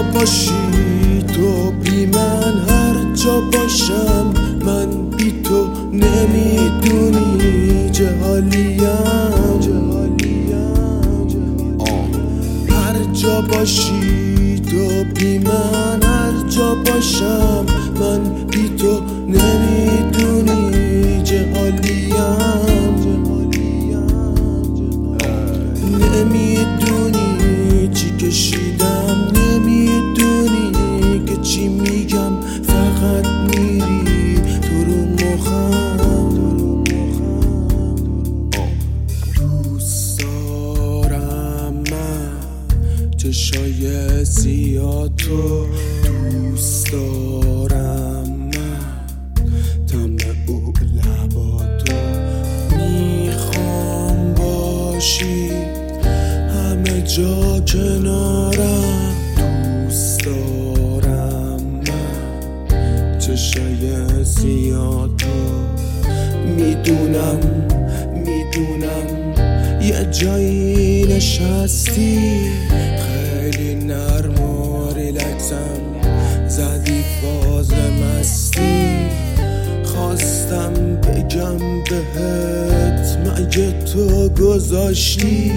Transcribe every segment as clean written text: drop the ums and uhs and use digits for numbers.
باشی تو بی من، هر جا باشم من بی تو نمیدونی چه حالیم. هر جا باشی تو بی من، هر جا باشم من بی تو نمیدونی چه حالیم. نمیدونی چی کشیدم، نمیدونی که چی میگم، فقط میری تو رو مخم. دوست دارم من چشای سیاه تو، دوست دارم من طعم او لبا تو. میخوام باشی همه جا کنارم، دوست دارم من چشای سیاه تو. میدونم یه جایی نشستی، خیلی نرم و ریلکسم، زدی فاز مستی. خواستم بگم بهت مگه تو گذاشتی،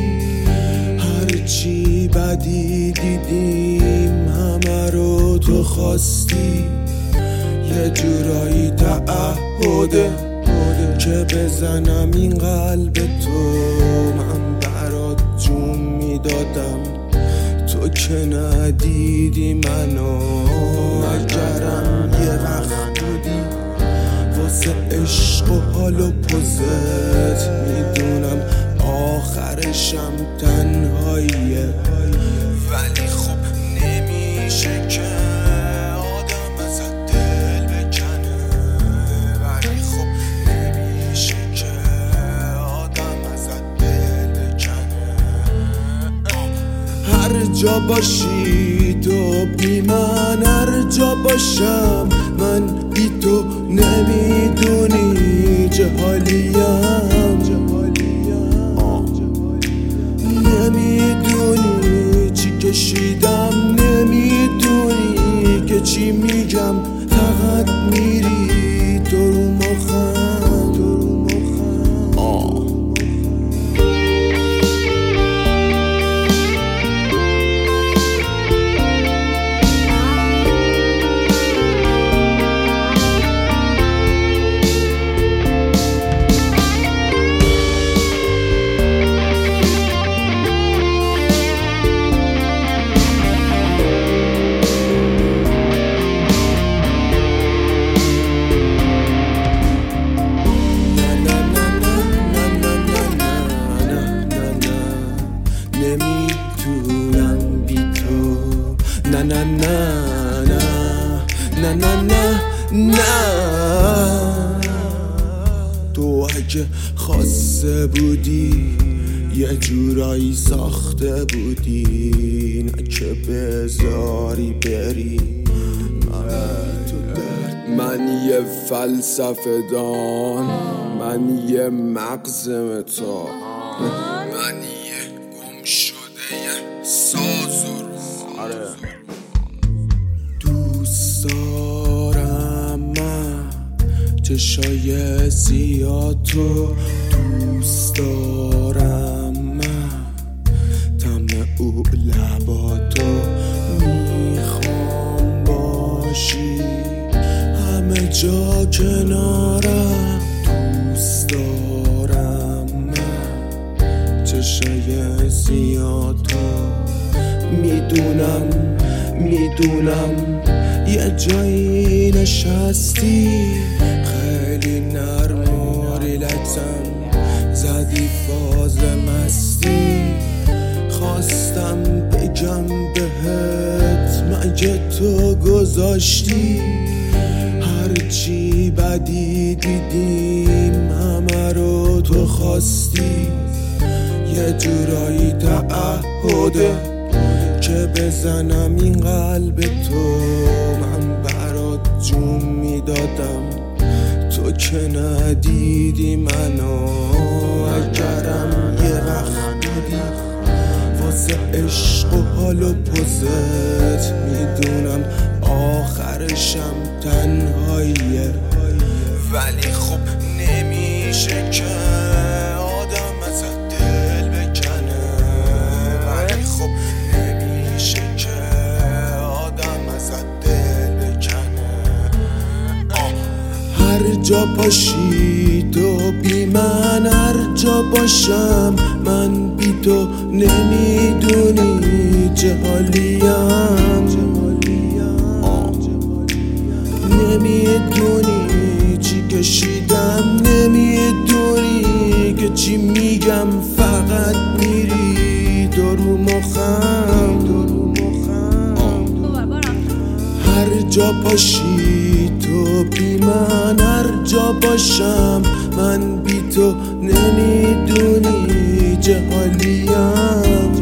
هرچی بدی دیدیم همه رو تو خواستی. یه جورایی تعهده که بزنم این قلب تو، من برات جون میدادم تو که ندیدی منو. نگرم یه وقت بودی واسه عشق و حال و پوزت، میدونم آخرشم تنهاییه، ولی خب نمیشه که آدم ازت دل بکنه. ولی خب نمیشه که آدم ازت دل بکنه. هر جا باشی تو بی من، هر جا باشم من بی تو نمیدونی چه حالیم. نمیدونی چی کشیدم، نمیدونی که چی میگم، فقط میری تو رو مخم. نمیتونم بی تو، نه نه نه نه نه نه نه. تو اگه خواسته بودی یه جورایی ساخته بودی، نه که بذاری بری. من یه فلسفه دان، من یه مغز متا، من یه گم شده یه ساز و دوست دارم من چشای سیاه تو، دوست دارم من طعم او لبا تو. میخوام باشی همه جا کنارم، دوست دارم من چشای سیاه تو. میدونم یه جایی نشستی، خیلی نرم و ریلکسم، زدی فاز مستی. خواستم بگم بهت مگه تو گذاشتی، هرچی بدی دیدیم همه رو تو خواستی. یه جورایی تعهده که بزنم این قلب تو، من برات جون میدادم تو که ندیدی منو. اگرم یه وقت بودی واسه عشق و حال و پوزت میدونم آخرشم تنهاییه، ولی خب نمیشه که آدم ازت دل بکنه، ولی خب نمیشه که آدم ازت دل بکنه. هر جا باشی تو بی من، هر جا باشم من بی تو نمیدونی چه حالیم، نمیدونی چی کشیدم، نمیدونی که چی میگم، فقط میری تو رو مخم. هر جا باشی تو بی من، هر جا باشم من بی تو نمیدونی چه حالیم،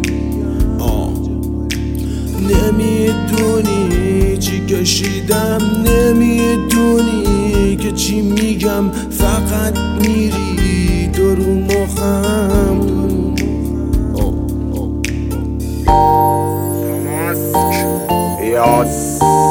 نمیدونی چی کشیدم، نمیدونی که چی میگم، فقط میری تو رو مخم. Yas